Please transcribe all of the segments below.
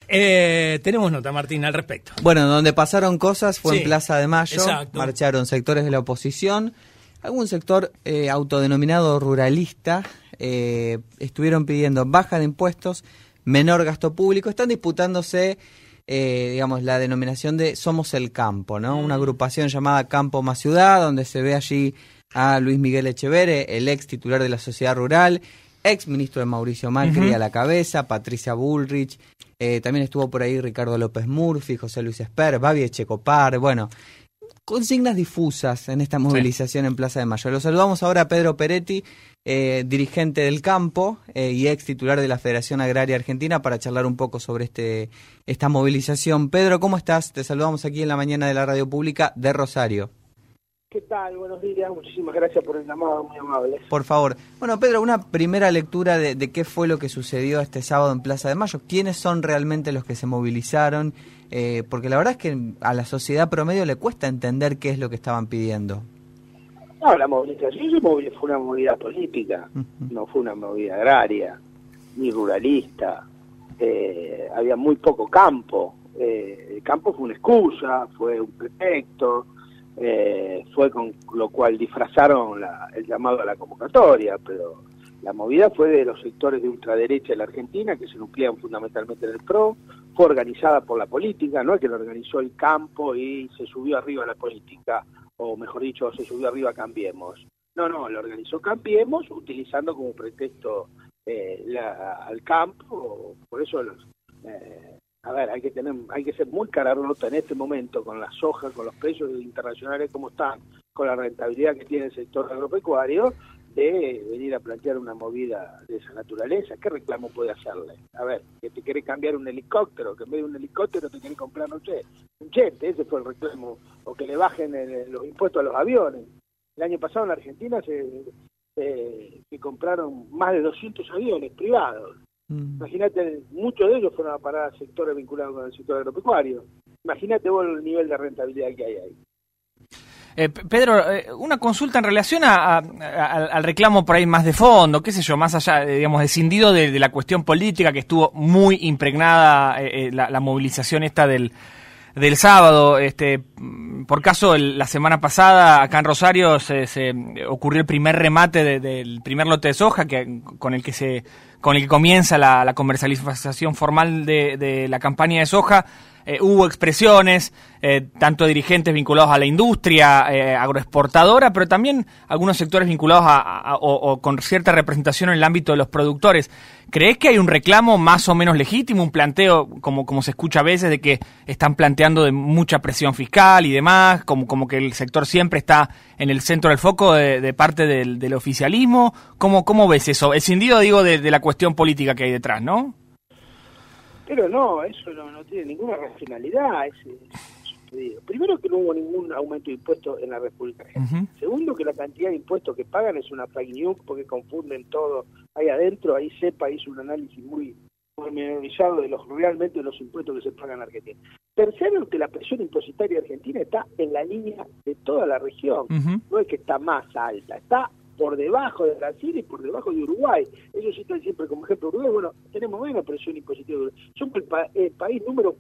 Tenemos nota, Martín, al respecto. Bueno, donde pasaron cosas fue en Plaza de Mayo. Exacto. Marcharon sectores de la oposición, algún sector autodenominado ruralista, estuvieron pidiendo baja de impuestos, menor gasto público, están disputándose digamos, la denominación de Somos el Campo, ¿no? Una agrupación llamada Campo más Ciudad, donde se ve allí a Luis Miguel Echeverre, el ex titular de la Sociedad Rural, ex ministro de Mauricio Macri a la cabeza, Patricia Bullrich, también estuvo por ahí Ricardo López Murphy, José Luis Esper, Babi Echecopar, bueno, consignas difusas en esta movilización en Plaza de Mayo. Lo saludamos ahora a Pedro Peretti, dirigente del Campo y ex titular de la Federación Agraria Argentina, para charlar un poco sobre esta movilización. Pedro, ¿cómo estás? Te saludamos aquí en la mañana de la Radio Pública de Rosario. ¿Qué tal? Buenos días, muchísimas gracias por el llamado, muy amables. Por favor. Bueno, Pedro, una primera lectura de qué fue lo que sucedió este sábado en Plaza de Mayo. ¿Quiénes son realmente los que se movilizaron? Porque la verdad es que a la sociedad promedio le cuesta entender qué es lo que estaban pidiendo. No, la movilización fue una movida política, no fue una movida agraria, ni ruralista. Había muy poco campo. El campo fue una excusa, fue un pretexto. Fue con lo cual disfrazaron el llamado a la convocatoria, pero la movida fue de los sectores de ultraderecha de la Argentina, que se nuclean fundamentalmente en el PRO, fue organizada por la política, no es que lo organizó el campo y se subió arriba a la política, o mejor dicho, se subió arriba a Cambiemos. No, lo organizó Cambiemos utilizando como pretexto al campo, por eso a ver, hay que ser muy cararrota en este momento con la soja, con los precios internacionales como están, con la rentabilidad que tiene el sector agropecuario, de venir a plantear una movida de esa naturaleza. ¿Qué reclamo puede hacerle? A ver, que te querés cambiar un helicóptero, que en vez de un helicóptero te querés comprar, no sé, un jet, ese fue el reclamo, o que le bajen los impuestos a los aviones. El año pasado en la Argentina se compraron más de 200 aviones privados. Imagínate, muchos de ellos fueron a parar a sectores vinculados con el sector agropecuario. Imagínate vos el nivel de rentabilidad que hay ahí. Pedro, una consulta en relación al reclamo por ahí más de fondo, qué sé yo, más allá, digamos, escindido de la cuestión política, que estuvo muy impregnada la movilización esta del sábado. Por caso, la semana pasada acá en Rosario se ocurrió el primer remate del primer lote de soja con el que comienza la comercialización formal de la campaña de soja. Hubo expresiones, tanto de dirigentes vinculados a la industria agroexportadora, pero también algunos sectores vinculados o con cierta representación en el ámbito de los productores. ¿Crees que hay un reclamo más o menos legítimo, un planteo, como se escucha a veces, de que están planteando de mucha presión fiscal y demás, como que el sector siempre está en el centro del foco de parte del oficialismo? ¿Cómo ves eso? Escindido, digo, de la cuestión política que hay detrás, ¿no? Pero no, eso no tiene ninguna racionalidad. Primero, que no hubo ningún aumento de impuestos en la República Argentina. Segundo, que la cantidad de impuestos que pagan es una fake news, porque confunden todo ahí adentro. Ahí CEPA hizo un análisis muy pormenorizado de realmente los impuestos que se pagan en Argentina. Tercero, que la presión impositaria argentina está en la línea de toda la región. No es que está más alta, está por debajo de Brasil y por debajo de Uruguay. Ellos están siempre como ejemplo Uruguay. Bueno, tenemos menos presión impositiva de Uruguay. Somos el país número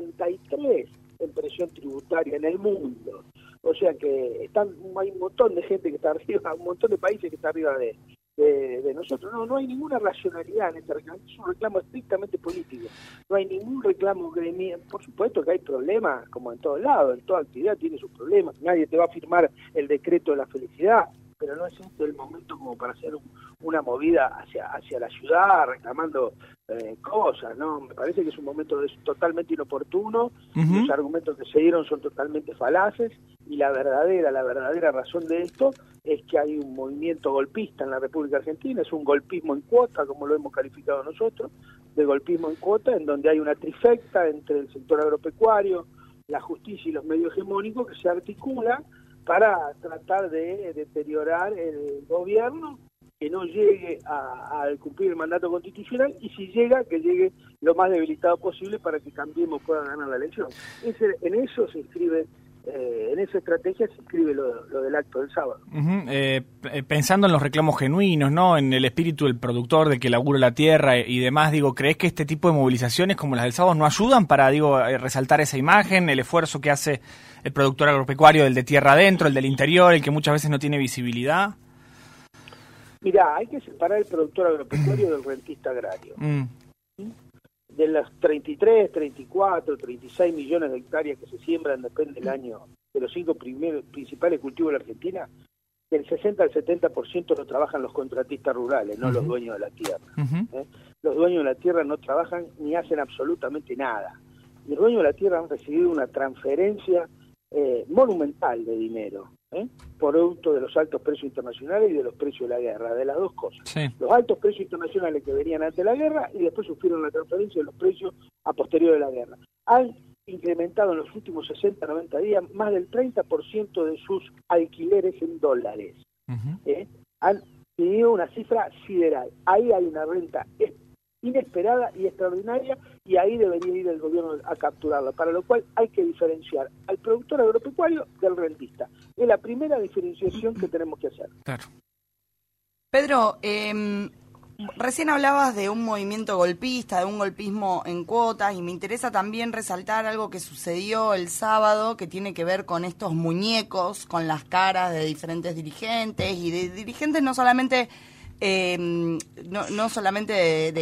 43 en presión tributaria en el mundo. O sea que hay un montón de gente que está arriba, un montón de países que está arriba de nosotros. No hay ninguna racionalidad en este reclamo. Es un reclamo estrictamente político. No hay ningún reclamo gremial. Por supuesto que hay problemas, como en todos lados. En toda actividad tiene sus problemas. Nadie te va a firmar el decreto de la felicidad, pero no es este el momento como para hacer una movida hacia la ciudad reclamando cosas, ¿no? Me parece que es un momento totalmente inoportuno. Los argumentos que se dieron son totalmente falaces, y la verdadera razón de esto es que hay un movimiento golpista en la República Argentina. Es un golpismo en cuota, como lo hemos calificado nosotros, de golpismo en cuota, en donde hay una trifecta entre el sector agropecuario, la justicia y los medios hegemónicos que se articulan para tratar de deteriorar el gobierno, que no llegue a cumplir el mandato constitucional, y si llega, que llegue lo más debilitado posible para que Cambiemos pueda ganar la elección. En eso se inscribe en esa estrategia se inscribe lo del acto del sábado. Pensando en los reclamos genuinos, ¿no? En el espíritu del productor, de que labure la tierra y demás, digo, ¿crees que este tipo de movilizaciones como las del sábado no ayudan para, resaltar esa imagen, el esfuerzo que hace el productor agropecuario, el de tierra adentro, el del interior, el que muchas veces no tiene visibilidad? Mirá, hay que separar el productor agropecuario del rentista agrario. De las 33, 34, 36 millones de hectáreas que se siembran, depende del año, de los 5 principales cultivos de la Argentina, del 60 al 70% lo trabajan los contratistas rurales, no los dueños de la tierra. Los dueños de la tierra no trabajan ni hacen absolutamente nada. Los dueños de la tierra han recibido una transferencia monumental de dinero, producto de los altos precios internacionales y de los precios de la guerra, de las dos cosas. Sí. Los altos precios internacionales que venían antes de la guerra y después sufrieron la transferencia de los precios a posteriori de la guerra. Han incrementado en los últimos 60, 90 días más del 30% de sus alquileres en dólares. Han tenido una cifra sideral. Ahí hay una renta inesperada y extraordinaria, y ahí debería ir el gobierno a capturarla, para lo cual hay que diferenciar al productor agropecuario del rentista. Es la primera diferenciación que tenemos que hacer. Claro. Pedro, recién hablabas de un movimiento golpista, de un golpismo en cuotas, y me interesa también resaltar algo que sucedió el sábado, que tiene que ver con estos muñecos, con las caras de diferentes dirigentes, y de dirigentes no solamente no solamente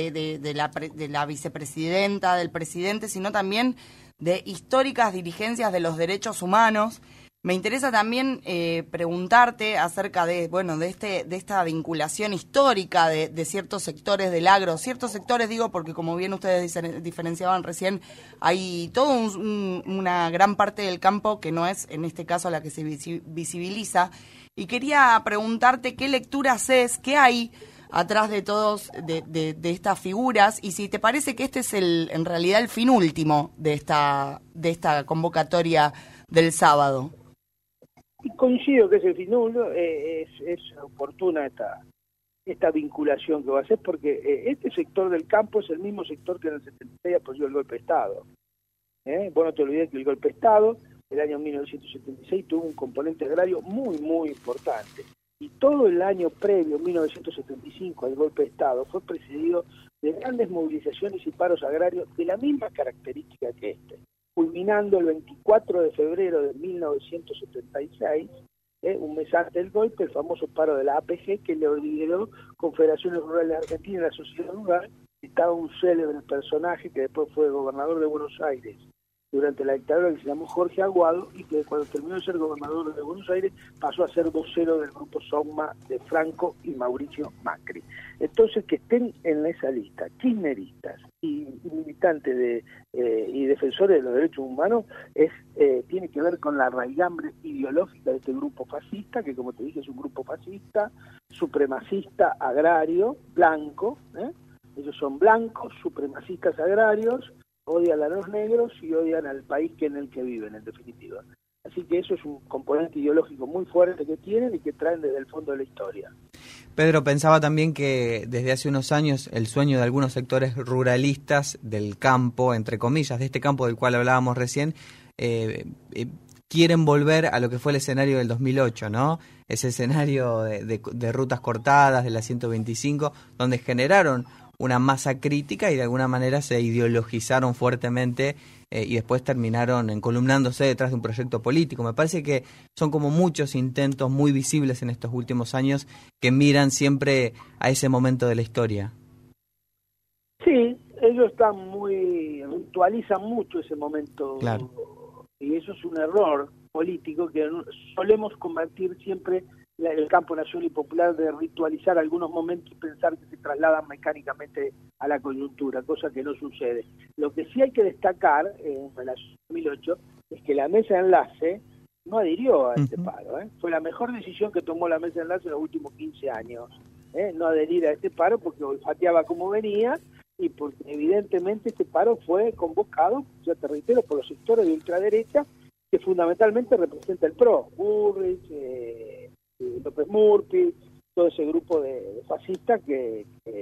de la vicepresidenta, del presidente, sino también de históricas dirigencias de los derechos humanos. Me interesa también preguntarte acerca de esta vinculación histórica de ciertos sectores del agro, ciertos sectores digo porque como bien ustedes diferenciaban recién, hay toda una gran parte del campo que no es en este caso la que se visibiliza. Y quería preguntarte qué lectura haces, qué hay atrás de todos de estas figuras, y si te parece que este es en realidad el fin último de esta convocatoria del sábado. Coincido que es el fin último, es oportuna esta vinculación que va a hacer, porque este sector del campo es el mismo sector que en el 76 apoyó el golpe de Estado. Vos no te olvides que el golpe de Estado el año 1976 tuvo un componente agrario muy, muy importante. Y todo el año previo, 1975, al golpe de Estado, fue precedido de grandes movilizaciones y paros agrarios de la misma característica que este, culminando el 24 de febrero de 1976, un mes antes del golpe, el famoso paro de la APG, que le lideró Confederaciones Rurales Argentinas y la Sociedad Rural. Estaba un célebre personaje que después fue gobernador de Buenos Aires durante la dictadura, que se llamó Jorge Aguado, y que cuando terminó de ser gobernador de Buenos Aires pasó a ser vocero del grupo SOGMA de Franco y Mauricio Macri. Entonces, que estén en esa lista kirchneristas y militantes y defensores de los derechos humanos tiene que ver con la raigambre ideológica de este grupo fascista, que como te dije es un grupo fascista, supremacista, agrario, blanco. Ellos son blancos, supremacistas agrarios, odian a los negros y odian al país en el que viven, en definitiva. Así que eso es un componente ideológico muy fuerte que tienen y que traen desde el fondo de la historia. Pedro, pensaba también que desde hace unos años el sueño de algunos sectores ruralistas del campo, entre comillas, de este campo del cual hablábamos recién, quieren volver a lo que fue el escenario del 2008, ¿no? Ese escenario de rutas cortadas, de la 125, donde generaron una masa crítica y de alguna manera se ideologizaron fuertemente y después terminaron encolumnándose detrás de un proyecto político. Me parece que son como muchos intentos muy visibles en estos últimos años que miran siempre a ese momento de la historia. Sí, ellos ritualizan mucho ese momento. Claro. Y eso es un error político que solemos convertir siempre el campo nacional y popular, de ritualizar algunos momentos y pensar que se trasladan mecánicamente a la coyuntura, cosa que no sucede. Lo que sí hay que destacar en relación a 2008 es que la mesa de enlace no adhirió a este paro. Fue la mejor decisión que tomó la mesa de enlace en los últimos 15 años, no adherir a este paro, porque olfateaba como venía y porque evidentemente este paro fue convocado, ya te reitero, por los sectores de ultraderecha que fundamentalmente representa el PRO, Burrich, López Murphy, todo ese grupo de fascistas que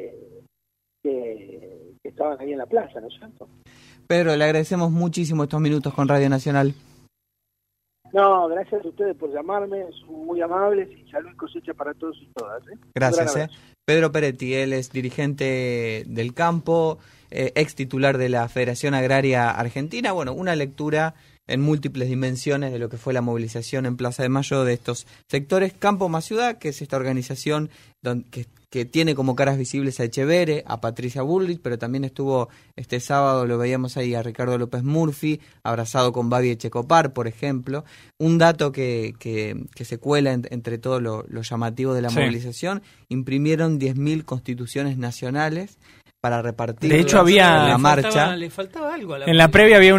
estaban ahí en la plaza, ¿no es cierto? Pedro, le agradecemos muchísimo estos minutos con Radio Nacional. No, gracias a ustedes por llamarme, son muy amables y salud y cosecha para todos y todas. Gracias. Pedro Peretti, él es dirigente del campo, ex titular de la Federación Agraria Argentina. Bueno, una lectura en múltiples dimensiones de lo que fue la movilización en Plaza de Mayo de estos sectores. Campo más Ciudad, que es esta organización que tiene como caras visibles a Etcheverre, a Patricia Bullrich, pero también estuvo este sábado, lo veíamos ahí, a Ricardo López Murphy, abrazado con Babi Echecopar, por ejemplo. Un dato que se cuela entre todo lo llamativo de la movilización: imprimieron 10.000 constituciones nacionales para repartir. De hecho, había le marcha. Le faltaba algo a la en la previa había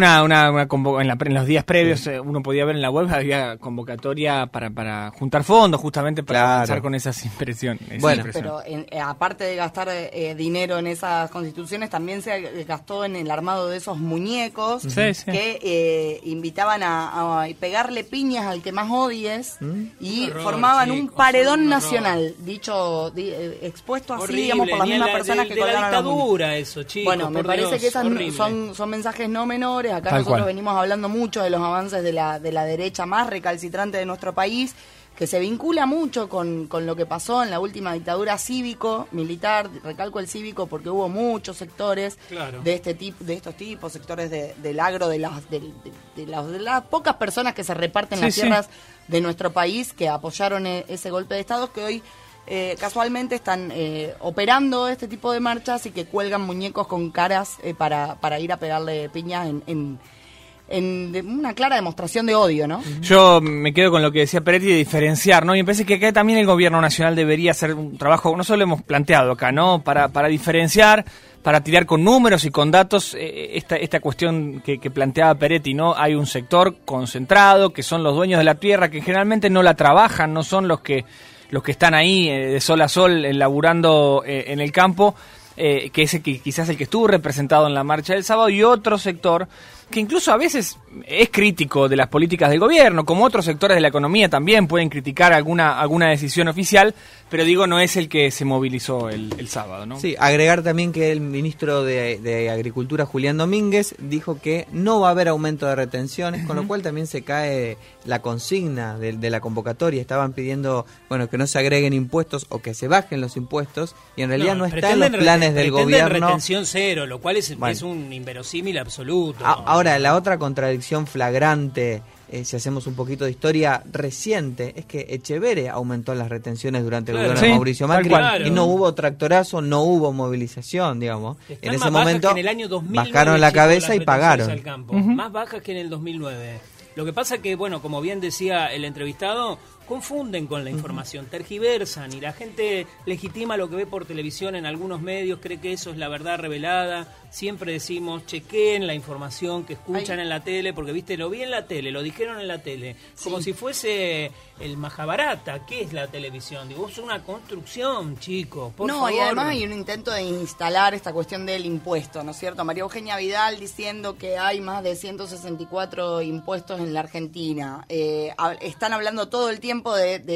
en los días previos uno podía ver en la web, había convocatoria para juntar fondos justamente para avanzar con esas impresiones. Bueno, pero aparte de gastar dinero en esas constituciones, también se gastó en el armado de esos muñecos que invitaban a pegarle piñas al que más odies y formaban un paredón nacional, expuesto así, horrible, digamos, por las mismas personas que colgaron eso, chicos. Bueno, me parece que esas son mensajes no menores. Acá nosotros venimos hablando mucho de los avances de la derecha más recalcitrante de nuestro país, que se vincula mucho con lo que pasó en la última dictadura cívico-militar. Recalco el cívico porque hubo muchos sectores de estos tipos, sectores del agro, de las pocas personas que se reparten las tierras de nuestro país, que apoyaron ese golpe de Estado, que hoy casualmente están operando este tipo de marchas y que cuelgan muñecos con caras para ir a pegarle piñas en una clara demostración de odio, ¿no? Yo me quedo con lo que decía Peretti de diferenciar, ¿no? Y me parece que acá también el gobierno nacional debería hacer un trabajo, no solo hemos planteado acá, ¿no? Para diferenciar, para tirar con números y con datos esta cuestión que planteaba Peretti, ¿no? Hay un sector concentrado, que son los dueños de la tierra, que generalmente no la trabajan, no son los que están ahí de sol a sol laburando en el campo, que es quizás el que estuvo representado en la marcha del sábado, y otro sector que incluso a veces es crítico de las políticas del gobierno, como otros sectores de la economía también pueden criticar alguna decisión oficial, pero digo, no es el que se movilizó el sábado, ¿no? Sí, agregar también que el ministro de Agricultura, Julián Domínguez, dijo que no va a haber aumento de retenciones, con lo cual también se cae la consigna de la convocatoria. Estaban pidiendo, que no se agreguen impuestos o que se bajen los impuestos, y en realidad no está en los planes del gobierno. Retención cero, lo cual es un inverosímil absoluto. Ahora, la otra contradicción flagrante, si hacemos un poquito de historia reciente, es que Etcheverre aumentó las retenciones durante el gobierno de Mauricio Macri, y no hubo tractorazo, no hubo movilización, digamos. Están en ese momento en el año 2009, bajaron la cabeza y pagaron. Al campo. Más bajas que en el 2009. Lo que pasa que, como bien decía el entrevistado, confunden con la información, tergiversan, y la gente legitima lo que ve por televisión en algunos medios, cree que eso es la verdad revelada. Siempre decimos, chequeen la información que escuchan en la tele, porque lo vi en la tele, lo dijeron en la tele, como si fuese el Mahabharata. ¿Qué es la televisión? Digo, es una construcción, chicos, por favor. Y además hay un intento de instalar esta cuestión del impuesto, ¿no es cierto? María Eugenia Vidal diciendo que hay más de 164 impuestos en la Argentina. Están hablando todo el tiempo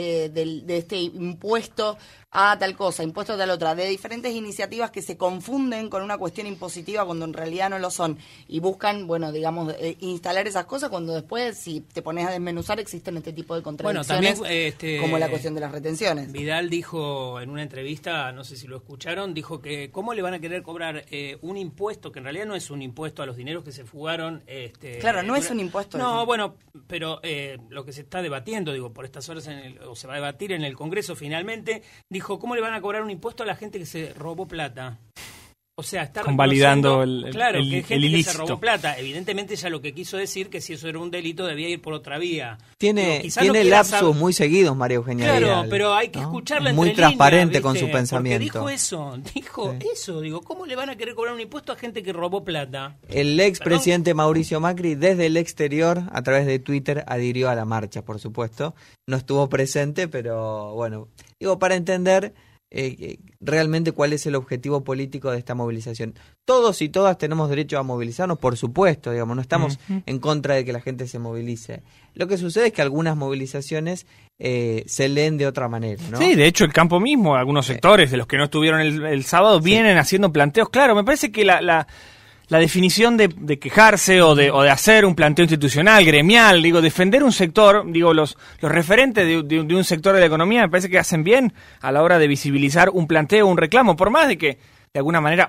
de este impuesto a tal cosa, impuesto a tal otra, de diferentes iniciativas que se confunden con una cuestión impositiva cuando en realidad no lo son, y buscan, instalar esas cosas cuando después, si te pones a desmenuzar, existen este tipo de contradicciones, como la cuestión de las retenciones. Vidal dijo en una entrevista, no sé si lo escucharon, dijo que cómo le van a querer cobrar un impuesto que en realidad no es un impuesto a los dineros que se fugaron. Claro, no es un impuesto. No, pero lo que se está debatiendo, por estas horas o se va a debatir en el Congreso finalmente, dijo, ¿cómo le van a cobrar un impuesto a la gente que se robó plata? O sea, está convalidando que hay gente el que se robó plata. Evidentemente ella lo que quiso decir que si eso era un delito debía ir por otra vía. Tiene lapsus muy seguidos, María Eugenia Vidal, pero hay que escucharla muy entre transparente líneas, con su pensamiento. Dijo eso, ¿cómo le van a querer cobrar un impuesto a gente que robó plata? El expresidente Mauricio Macri, desde el exterior, a través de Twitter, adhirió a la marcha, por supuesto. No estuvo presente, pero para entender realmente cuál es el objetivo político de esta movilización. Todos y todas tenemos derecho a movilizarnos, por supuesto, no estamos en contra de que la gente se movilice. Lo que sucede es que algunas movilizaciones se leen de otra manera, ¿no? Sí, de hecho el campo mismo, algunos sectores de los que no estuvieron el sábado vienen haciendo planteos. Claro, me parece que la la definición de quejarse o de hacer un planteo institucional, gremial, digo, defender un sector, digo, los referentes de un sector de la economía me parece que hacen bien a la hora de visibilizar un planteo, un reclamo, por más de que de alguna manera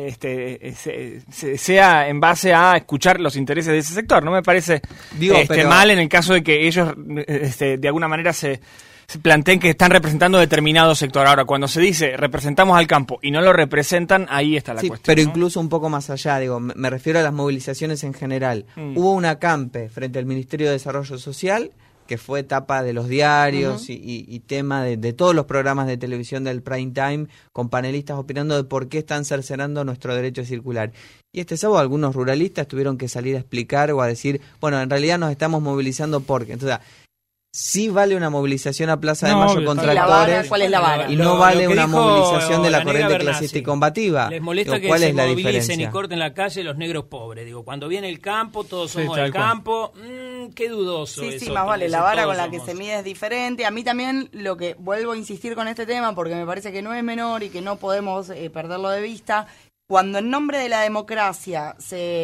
sea en base a escuchar los intereses de ese sector. No me parece mal en el caso de que ellos de alguna manera se planteen que están representando determinado sector. Ahora, cuando se dice representamos al campo y no lo representan, ahí está la cuestión. Pero ¿no? incluso un poco más allá, digo, me refiero a las movilizaciones en general. Hubo un acampe frente al Ministerio de Desarrollo Social, que fue tapa de los diarios y tema de todos los programas de televisión del prime time, con panelistas opinando de por qué están cercenando nuestro derecho a circular. Y este sábado algunos ruralistas tuvieron que salir a explicar o a decir, bueno, en realidad nos estamos movilizando porque... Entonces, sí vale una movilización a Plaza de Mayo contra actores. ¿Cuál es la vara? Y no vale una movilización de la corriente clasista y combativa. Les molesta que se movilicen y corten la calle los negros pobres. Digo, cuando viene el campo, todos somos del campo. Qué dudoso eso. Sí, más vale, la vara con la que se mide es diferente. A mí también lo que vuelvo a insistir con este tema, porque me parece que no es menor y que no podemos perderlo de vista. Cuando en nombre de la democracia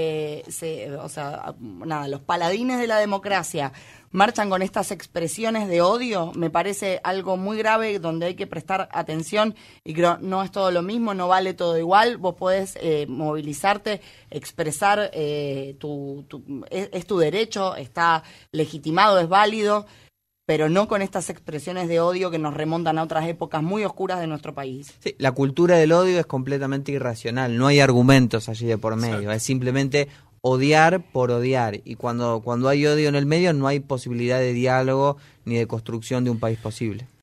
los paladines de la democracia marchan con estas expresiones de odio, me parece algo muy grave donde hay que prestar atención y creo no es todo lo mismo, no vale todo igual. Vos podés movilizarte, expresar es tu derecho, está legitimado, es válido, pero no con estas expresiones de odio que nos remontan a otras épocas muy oscuras de nuestro país. Sí, la cultura del odio es completamente irracional, no hay argumentos allí de por medio, exacto. Es simplemente odiar por odiar, y cuando hay odio en el medio no hay posibilidad de diálogo ni de construcción de un país posible.